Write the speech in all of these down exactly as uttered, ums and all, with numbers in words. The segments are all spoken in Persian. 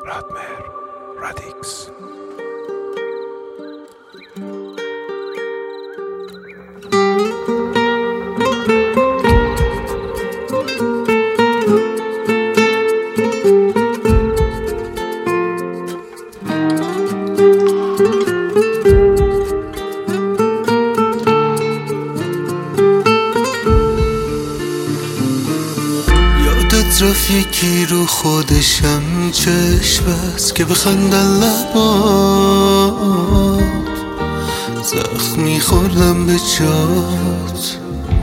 رادمهر رادیکس. رفت یکی رو خودشم چشم بست که بخندن لبات، زخمی خوردم به جات.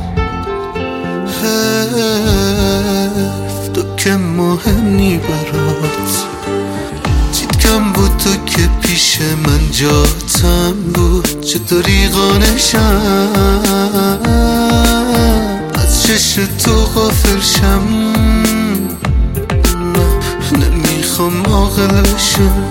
حرف تو که مهمی برات، چیت کم بود تو که پیش من جاتم بود. چطوری قانشم از چشم تو غافل شم، نمیخوام عاقل بشم.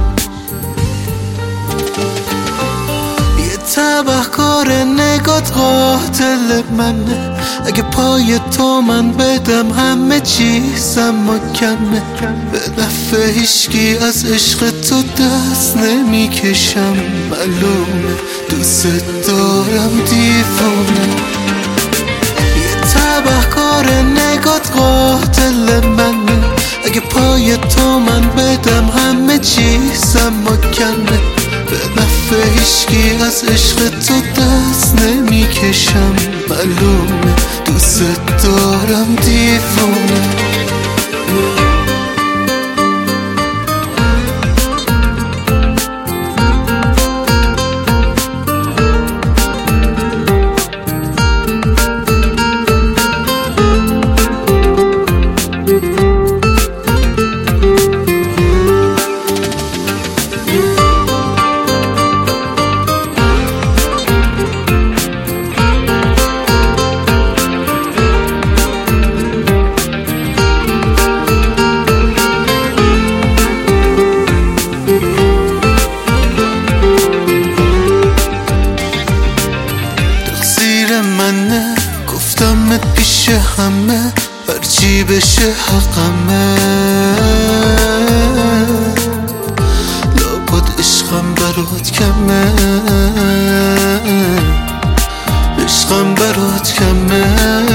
یه تبهکار نگات قاتل منه، اگه پای تو من بدم همه چیزم و کمه. به نفع هیچکی از عشق تو دست نمیکشم، معلومه دوست دارم دیوانه. تبهکار نگات قاتل منه، اگه پای تو من بدم همه چیزم مکمه. به نفع هیچکی از عشق تو دست نمیکشم، معلومه دوست دارم دیوانه. منه گفتمت پیش همه، هرچی بشه حقمه. لابد عشقم برات کمه، عشقم برات کمه.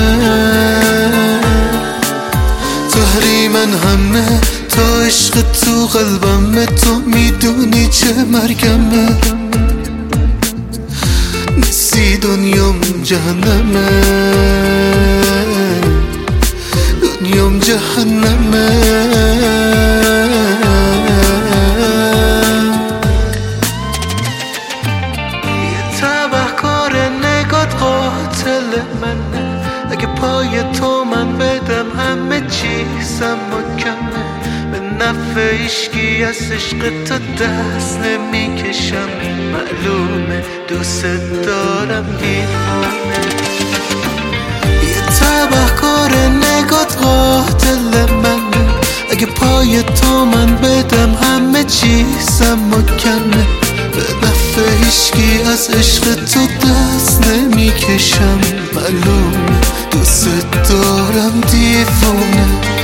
تحریمن همه تا عشق تو قلبمه، تو میدونی چه مرگمه. نیستی دنیام جهنمه، دنیام جهنمه. یه تبهکار نگات قاتل منه، اگه پای تو من بدم همه چیزم مکمه. به نفع هیچکی از عشق تو دست نمیکشم، معلومه دوست دارم دیوانه. یه تبهکار نگات قاتل منه، اگه پای تو من بدم همه چیزم مکمه. به نفع هیچکی از عشق تو دست نمیکشم، معلومه دوست دارم دیوانه.